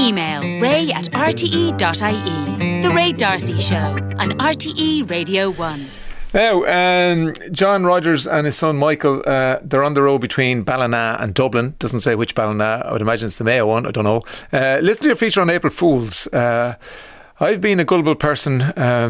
email ray@rte.ie. The Ray D'Arcy Show on RTE Radio 1. Now, John Rogers and his son Michael, they're on the road between Ballina and Dublin. Doesn't say which Ballina. I would imagine it's the Mayo one. I don't know. Listen to your feature on April Fools. I've been a gullible person.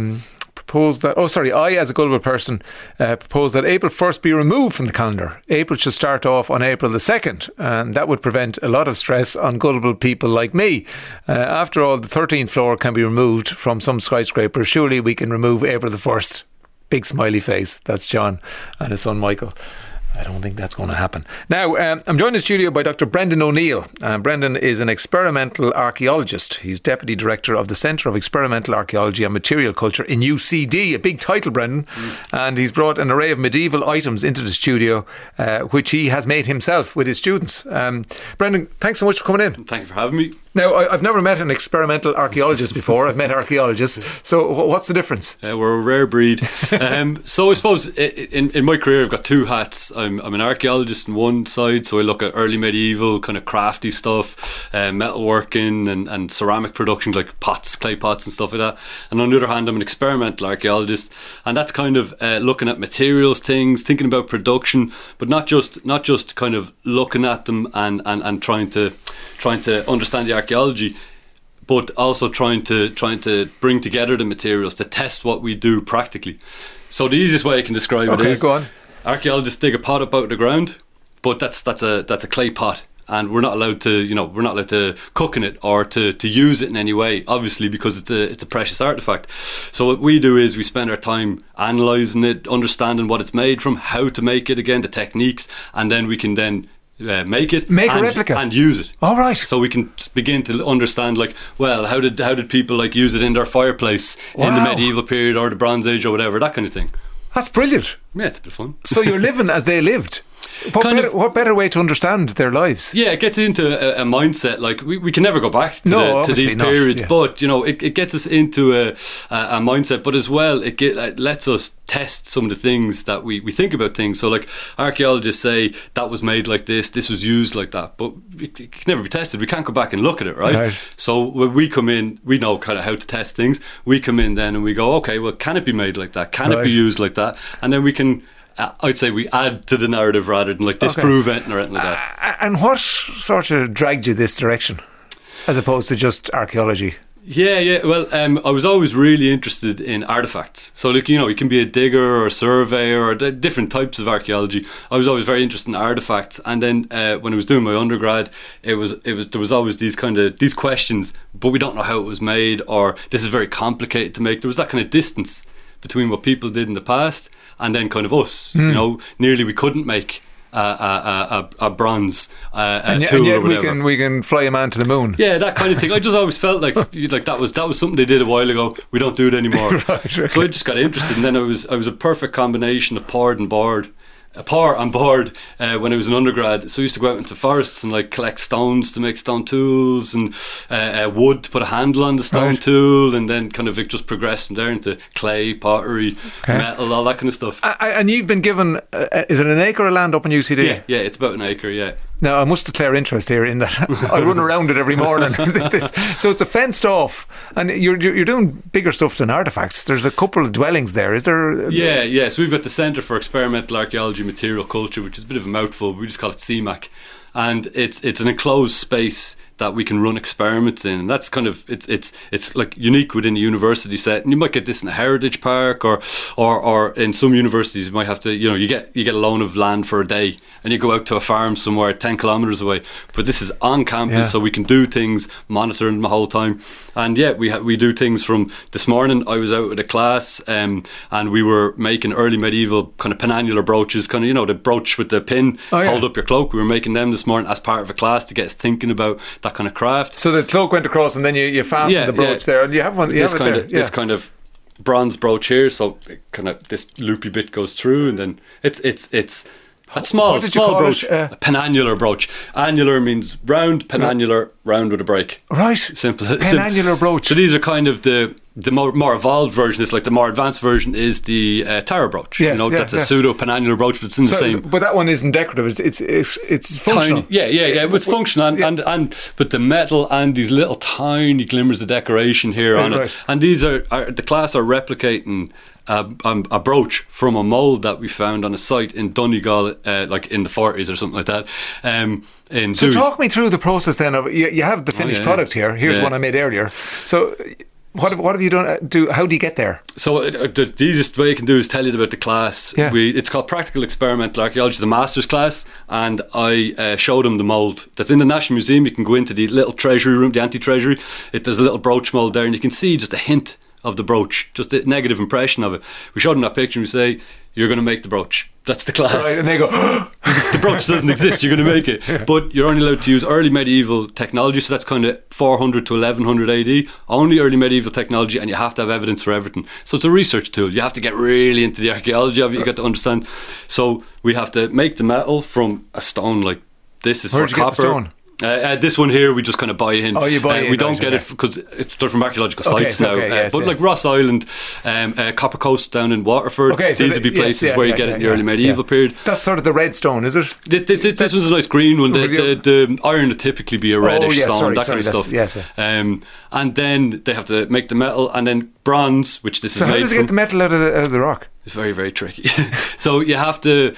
I, as a gullible person, proposed that April 1st be removed from the calendar. April should start off on April the 2nd, and that would prevent a lot of stress on gullible people like me. After all, the 13th floor can be removed from some skyscraper. Surely we can remove April the 1st. Big smiley face. That's John and his son Michael. I don't think that's going to happen. Now, I'm joined in the studio by Dr. Brendan O'Neill. Brendan is an experimental archaeologist. He's Deputy Director of the Centre of Experimental Archaeology and Material Culture in UCD. A big title, Brendan. And he's brought an array of medieval items into the studio, which he has made himself with his students. Brendan, thanks so much for coming in. Thank you for having me. Now, I've never met an experimental archaeologist before. I've met archaeologists. So what's the difference? We're a rare breed. So I suppose in my career I've got two hats. I'm an archaeologist on one side, so I look at early medieval kind of crafty stuff, metalworking and ceramic production like pots, clay pots and stuff like that. And on the other hand, I'm an experimental archaeologist, and that's kind of looking at materials, things, thinking about production, but not just kind of looking at them and trying to understand the archaeology, but also trying to bring together the materials to test what we do practically. So the easiest way I can describe it is, go on. Archaeologists dig a pot up out of the ground, but that's a clay pot, and we're not allowed to cook in it or to use it in any way, obviously, because it's a precious artifact. So what we do is we spend our time analysing it, understanding what it's made from, how to make it again, the techniques, and then we can make a replica and use it. All right. So we can begin to understand, like, well, how did people like use it in their fireplace in the medieval period or the Bronze Age or whatever, that kind of thing. That's brilliant. Yeah, it's a bit of fun. So you're living as they lived. What better way to understand their lives? Yeah, it gets into a mindset. Like we can never go back to these periods, but it gets us into a mindset. But as well, it lets us test some of the things that we think about things. So like archaeologists say that was made like this was used like that, but it can never be tested. We can't go back and look at it, right? So when we come in, we know kind of how to test things. We come in then and we go, okay, well, can it be made like that? Can it be used like that? And then we can, I'd say we add to the narrative rather than like disprove it or anything like that. And what sort of dragged you this direction as opposed to just archaeology? Yeah. Well, I was always really interested in artifacts. So, like, you can be a digger or a surveyor or different types of archaeology. I was always very interested in artifacts. And then when I was doing my undergrad, there was always these questions, but we don't know how it was made, or this is very complicated to make. There was that kind of distance between what people did in the past and then kind of us. Nearly we couldn't make a bronze tool yet or whatever. we can fly a man to the moon. Yeah, that kind of thing. I just always felt like that was something they did a while ago. We don't do it anymore. Right. So I just got interested, and then I was a perfect combination of par and board when I was an undergrad. So I used to go out into forests and like collect stones to make stone tools, and wood to put a handle on the stone tool, and then kind of just progress from there into clay, pottery, metal, all that kind of stuff. And you've been given, is it an acre of land up in UCD? Yeah, it's about an acre, yeah. Now, I must declare interest here in that I run around it every morning. So it's a fenced off, and you're doing bigger stuff than artefacts. There's a couple of dwellings there, is there? Yeah. So we've got the Centre for Experimental Archaeology Material Culture, which is a bit of a mouthful. We just call it CMAC, and it's an enclosed space that we can run experiments in, and that's kind of it's like unique within a university set. And you might get this in a heritage park, or in some universities you might have to, you get a loan of land for a day and you go out to a farm somewhere 10 kilometres away. But this is on campus, so we can do things, monitor them the whole time. And we do things. From this morning I was out with a class, and we were making early medieval kind of penannular brooches, kind of the brooch with the pin, hold up your cloak. We were making them this morning as part of a class to get us thinking about that kind of craft. So the cloak went across, and then you fastened the brooch there, and you have one. This kind of bronze brooch here. So kind of this loopy bit goes through, and then it's a small brooch, a penannular brooch. Annular means round, penannular round with a break. Right. Simple. Penannular brooch. So these are kind of the the more evolved version is like the more advanced version is the Tara brooch. Yes, That's a pseudo penannular brooch, but it's in the same. But that one isn't decorative. It's functional. Tiny, it's functional, and but the metal and these little tiny glimmers of decoration here on it, and these are the class are replicating a brooch from a mould that we found on a site in Donegal, like in the 40s or something like that. So talk me through the process then of you have the finished product here. Here's one I made earlier. So what have you done? How do you get there? So the easiest way you can do is tell you about the class. Yeah. It's called Practical Experimental Archaeology, the master's class, and I showed them the mould that's in the National Museum. You can go into the little treasury room, the anti-treasury. There's a little brooch mould there, and you can see just a hint of the brooch, just a negative impression of it. We showed them that picture and we say, you're going to make the brooch. That's the class. Right, and they go, the brooch doesn't exist, you're going to make it. But you're only allowed to use early medieval technology, so that's kind of 400 to 1100 AD, only early medieval technology, and you have to have evidence for everything. So it's a research tool. You have to get really into the archaeology of it, you got to understand. So we have to make the metal from a stone like this is Where'd for you copper. Get the stone? This one here we just kind of buy in. Oh, you buy in. We don't get it because they're from archaeological sites now. Yes, but like Ross Island, Copper Coast down in Waterford, these would be places where you get it in the early medieval period. That's sort of the red stone, is it? This one's a nice green one. The iron would typically be a reddish stone, that kind of stuff. Yes, and then they have to make the metal, and then bronze, which this is made from. So how do they get the metal out of the rock? It's very, very tricky. So you have to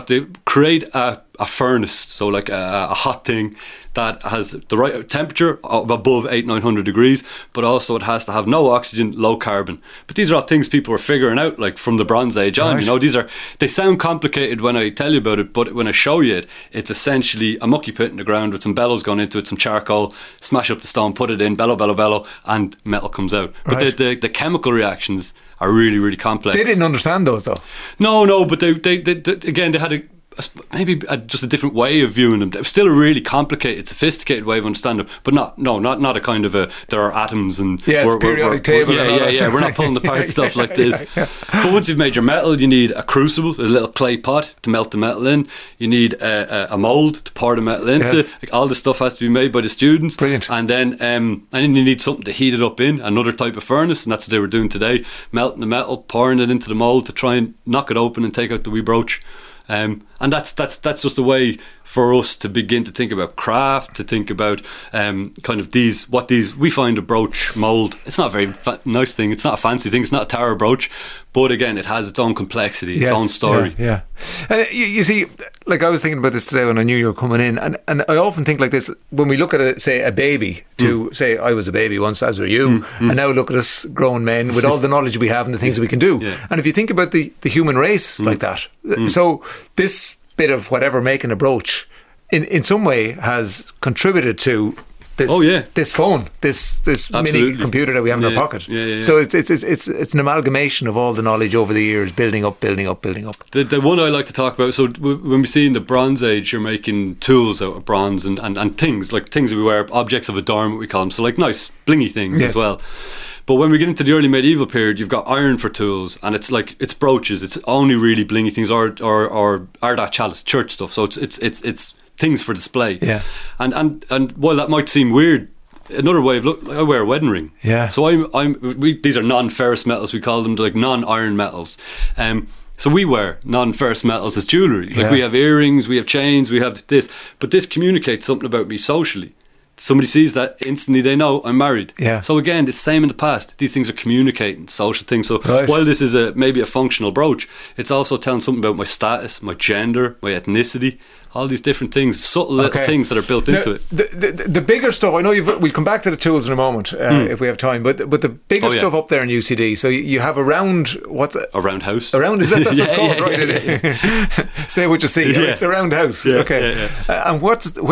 create a furnace, so like a hot thing that has the right temperature of above 800-900 degrees, but also it has to have no oxygen, low carbon. But these are all things people were figuring out like from the Bronze Age on. Right. They sound complicated when I tell you about it, but when I show you it, it's essentially a mucky pit in the ground with some bellows going into it, some charcoal, smash up the stone, put it in, bellow, and metal comes out. But the chemical reactions are really, really complex. They didn't understand those though. No, but they again, they had just a different way of viewing them. It was still a really complicated, sophisticated way of understanding them, but not a kind of there are atoms and periodic table. We're not pulling apart stuff like this. But once you've made your metal, you need a crucible, a little clay pot to melt the metal in. You need a mould to pour the metal into. Yes. Like, all this stuff has to be made by the students. Brilliant. And then you need something to heat it up in, another type of furnace, and that's what they were doing today, melting the metal, pouring it into the mould to try and knock it open and take out the wee brooch. And that's just a way for us to begin to think about craft, to think about kind of we find a brooch mould. It's not a very nice thing. It's not a fancy thing. It's not a Tara brooch, but again, it has its own complexity, its own story. Yeah. And you see, like I was thinking about this today when I knew you were coming in, and I often think like this when we look at say a baby. To say I was a baby once, as were you, and now look at us grown men with all the knowledge we have and the things that we can do. Yeah. And if you think about the human race like that, so this bit of whatever making a brooch in some way has contributed to this phone, this mini computer that we have in our pocket. So it's an amalgamation of all the knowledge over the years, building up. The one I like to talk about, so when we see in the Bronze Age, you're making tools out of bronze and things, like things that we wear, objects of adornment we call them, so like nice blingy things as well. But when we get into the early medieval period, you've got iron for tools, and it's brooches, it's only really blingy things, or Ardagh chalice, church stuff, so it's things for display. Yeah. And while that might seem weird, another way of I wear a wedding ring. Yeah. So these are non-ferrous metals, we call them, like non-iron metals. So we wear non-ferrous metals as jewellery. Like we have earrings, we have chains, we have this. But this communicates something about me socially. Somebody sees that, instantly they know I'm married. Yeah. So again, it's the same in the past. These things are communicating, social things. So while this is maybe a functional brooch, it's also telling something about my status, my gender, my ethnicity, all these different things, subtle little things that are built into it. The bigger stuff, I know we'll come back to the tools in a moment if we have time, but the bigger stuff up there in UCD, so you have a round, a roundhouse. That's what it's called, right? Say what you see. Yeah. It's a roundhouse. Yeah, okay. And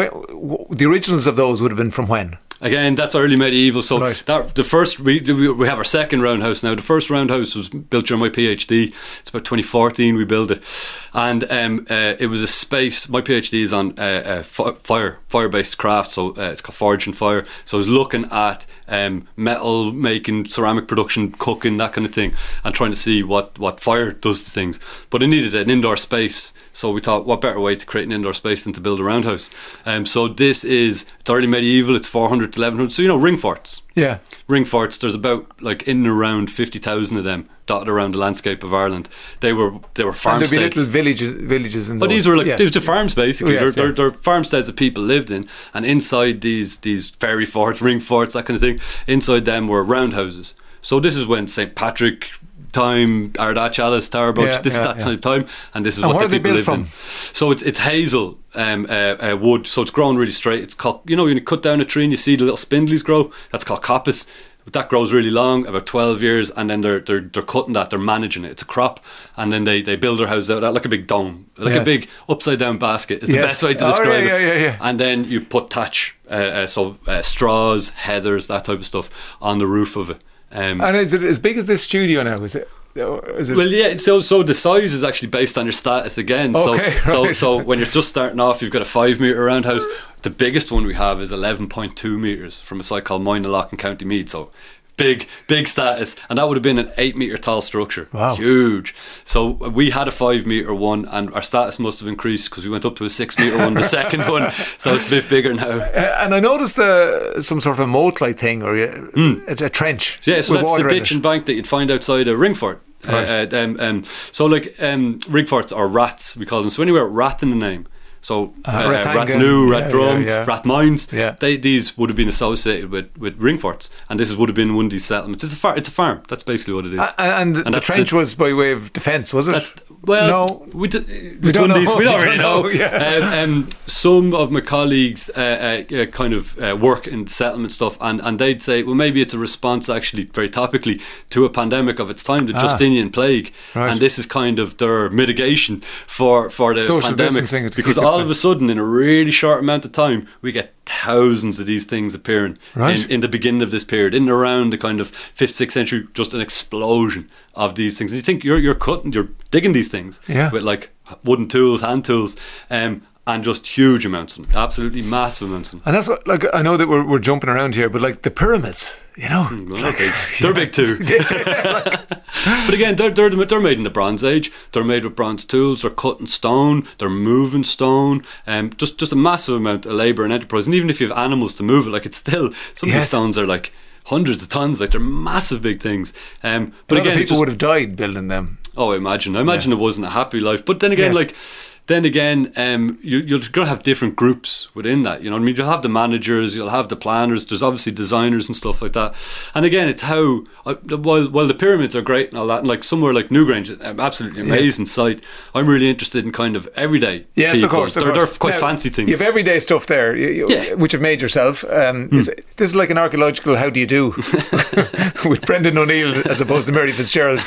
the originals of those would have been from when? Again, that's early medieval. So the first we have our second roundhouse now. The first roundhouse was built during my PhD. It's about 2014 we built it, and it was a space. My PhD is on fire-based craft, so it's called Forge and Fire. So I was looking at metal making, ceramic production, cooking, that kind of thing, and trying to see what fire does to things. But I needed an indoor space, so we thought, what better way to create an indoor space than to build a roundhouse? So it's early medieval. It's 400 900 to 1100. So, ring forts. Yeah. Ring forts, there's about like in and around 50,000 of them dotted around the landscape of Ireland. They were farm and there'd states. be little villages in But those. these were like, Yes. these were farms basically. Yes, They're farmsteads that people lived in, and inside these fairy forts, ring forts, that kind of thing, inside them were roundhouses. So this is when St. Patrick time, Ardagh Chalice, Tarbuck, this is that kind of time, and this is And what where the are they people built lived in. So it's hazel wood, so it's grown really straight. It's called, when you cut down a tree and you see the little spindlies grow, that's called coppice. But that grows really long, about 12 years, and then they're cutting that, they're managing it. It's a crop, and then they build their house out like a big dome, like a big upside down basket. It's the best way to describe it. Yeah. And then you put thatch, straws, heathers, that type of stuff on the roof of it. And is it as big as this studio now? Is it? Well, yeah. So the size is actually based on your status again. Okay, right. So when you're just starting off, you've got a 5 metre roundhouse. The biggest one we have is 11.2 metres from a site called Moynalock in County Meath. So big status, and that would have been an 8 metre tall structure. Wow, huge. So we had a 5 metre one, and our status must have increased because we went up to a 6 metre one, the second one. So it's a bit bigger now. And I noticed some sort of a moat-like thing, or a trench. So that's with the ditch and bank that you'd find outside a ringfort. Right. Ringforts are rats, we call them. So anywhere rat in the name. So Rathnew, Rathdrum, Rathmines, yeah. These would have been associated with ringforts, and this would have been one of these settlements. It's a farm. That's basically what it is. And the trench was by way of defence, was it? No, we don't know. We don't really know. Yeah. Some of my colleagues kind of work in settlement stuff, and they'd say, well, maybe it's a response, actually, very topically, to a pandemic of its time, the Justinian plague, right. And this is kind of their mitigation for the social pandemic, because all of a sudden, in a really short amount of time, we get thousands of these things appearing in the beginning of this period, in and around the kind of 5th, 6th century, just an explosion of these things. And you think you're digging these things with like wooden tools, hand tools, and just huge amounts of them, absolutely massive amounts of them. And that's what, like, I know that we're jumping around here, but like the pyramids, they're big too. But again, they're made in the Bronze Age. They're made with bronze tools. They're cutting stone. They're moving stone. Just a massive amount of labour and enterprise. And even if you have animals to move it, like, it's still, some of these stones are like hundreds of tons. Like, they're massive big things. But again, people would have died building them. Oh, I imagine it wasn't a happy life. But then again, you're going to have different groups within that. You know what I mean? You'll have the managers, you'll have the planners. There's obviously designers and stuff like that. And again, it's how while the pyramids are great and all that, and like somewhere like Newgrange, absolutely amazing site. I'm really interested in kind of everyday. Yes, people. of course. They're quite fancy things. You have everyday stuff there, which you've made yourself. This is like an archaeological how do you do with Brendan O'Neill as opposed to Mary Fitzgerald.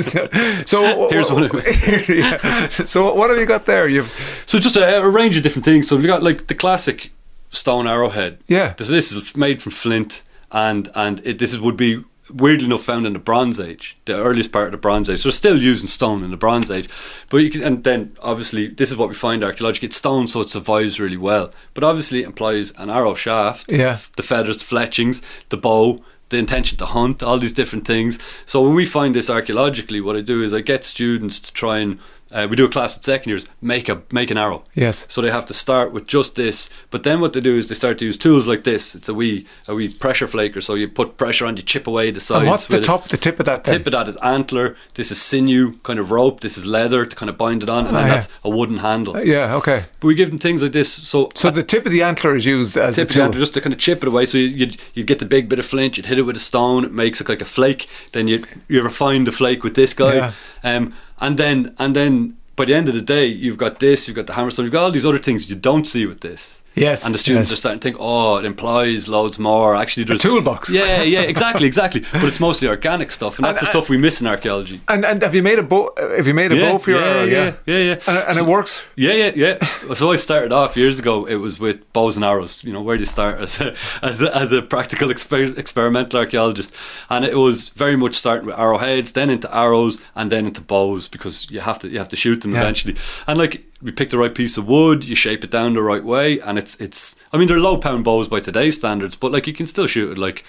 so here's one of them. So what have you got there? So just a range of different things. So we've got like the classic stone arrowhead. Yeah. This is made from flint, and would be weirdly enough found in the Bronze Age, the earliest part of the Bronze Age. So they're still using stone in the Bronze Age, and then obviously this is what we find archaeologically. It's stone, so it survives really well. But obviously it implies an arrow shaft, the feathers, the fletchings, the bow, the intention to hunt, all these different things. So when we find this archaeologically, what I do is I get students to try and we do a class with second years, make an arrow. Yes. So they have to start with just this, but then what they do is they start to use tools like this. It's a wee pressure flaker. So you put pressure on, you chip away the sides. And what's the tip of that? The tip of that is antler. This is sinew, kind of rope. This is leather to kind of bind it on, and then that's a wooden handle. Okay. But we give them things like this. So the tip of the antler is used as a tool, just to kind of chip it away. So you'd get the big bit of flint. You'd hit it with a stone. It makes it like a flake. Then you refine the flake with this guy, and then. By the end of the day, you've got this, you've got the hammerstone, you've got all these other things you don't see with this. Yes. And the students are starting to think, it implies loads more. Actually, there's a toolbox. Yeah, exactly. But it's mostly organic stuff, and that's the stuff we miss in archaeology. And have you made a bow? Have you made a bow for your arrow? Yeah. And it works. Yeah. So I started off years ago. It was with bows and arrows. You know, where do you start as a practical experimental archaeologist? And it was very much starting with arrowheads, then into arrows, and then into bows, because you have to shoot them eventually. And like, we pick the right piece of wood, you shape it down the right way, and it's I mean, they're low pound bows by today's standards, but like, you can still shoot it like,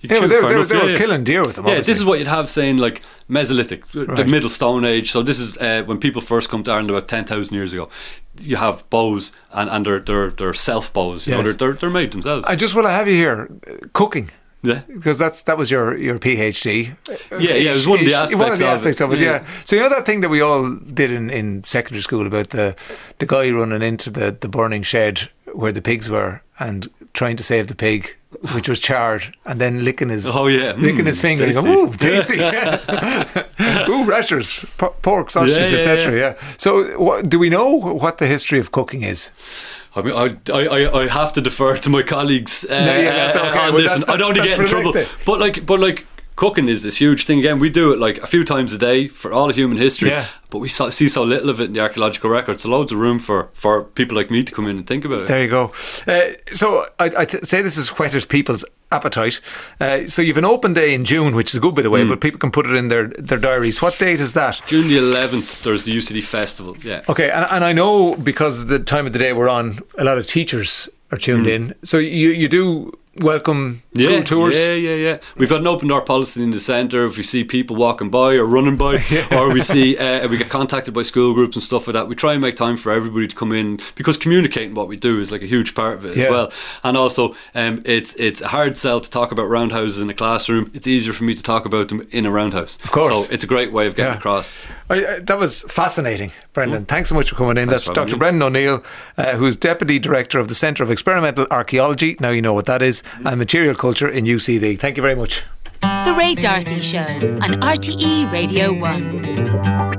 You can chew they fair enough. were killing deer with them. Yeah, obviously. this is what you'd have saying like Mesolithic, the Right. Middle Stone Age. So this is when people first come to Ireland about 10,000 years ago. You have bows and they're self bows. You know, Yes. they're made themselves. I just want to have you here, cooking. Yeah. Because that was your PhD. Yeah, it was one of the aspects of it. Yeah. Yeah. So you know that thing that we all did in secondary school about the guy running into the burning shed where the pigs were and trying to save the pig, which was charred, and then licking his finger and going, ooh, tasty. Ooh, rashers, pork, sausages, etc. Yeah. So do we know what the history of cooking is? I mean, I have to defer to my colleagues on this. And I don't want to get in trouble. But like cooking is this huge thing. Again, we do it like a few times a day for all of human history. Yeah. But we see so little of it in the archaeological records. So loads of room for people like me to come in and think about it. There you go. So I say this has whetted people's appetite. So you've an open day in June, which is a good bit away, but people can put it in their diaries. What date is that? June the 11th, there's the UCD Festival. Yeah. Okay, and I know because the time of the day we're on, a lot of teachers are tuned in. So you do welcome school tours? Yeah. We've got an open door policy in the centre. If we see people walking by or running by, or we see we get contacted by school groups and stuff like that, we try and make time for everybody to come in, because communicating what we do is like a huge part of it as well. And also it's a hard sell to talk about roundhouses in a classroom. It's easier for me to talk about them in a roundhouse. Of course. So it's a great way of getting across. That was fascinating, Brendan. Thanks so much for coming in. Thanks. That's Dr. Brendan O'Neill, who's Deputy Director of the Centre of Experimental Archaeology, now you know what that is, and Material Culture in UCD. Thank you very much. The Ray D'Arcy Show on RTE Radio 1.